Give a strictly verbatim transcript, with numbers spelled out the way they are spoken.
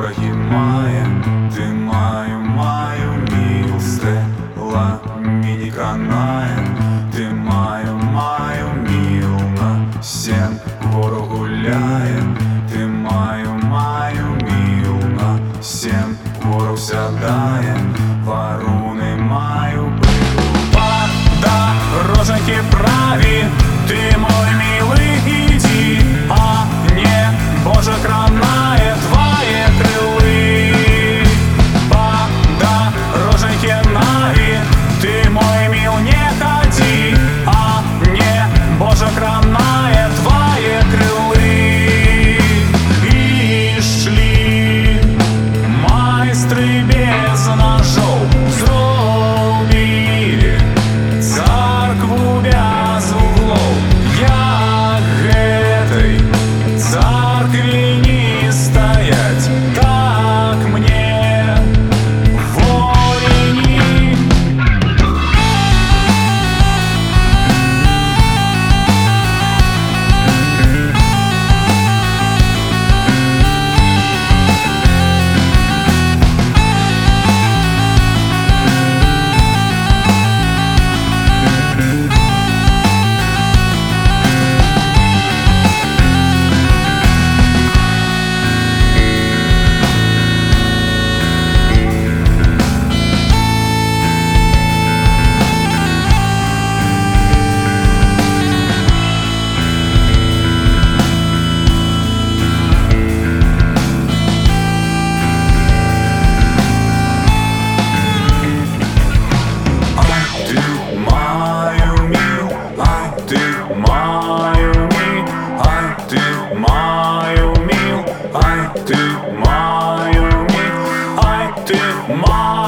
вороги має, ти маю, маю, міл, стела мені канає, ти маю, маю, міл, на сім ворог гуляє, ти маю, маю, міл, на сім ворог сядає, варуни маю пил. По дороженьке праві, ти мой милый, иди, а не Боже кранає твои крылы. По дороженьке нави, ты мой мил, не ходи, а не Боже кранає твои крылы. И шли майстры без ножов, зробили церкву без углов. Я этой церкви не стоять, так мне воини. Маю, мил, ай, ты мою, мил, ай, ты мою.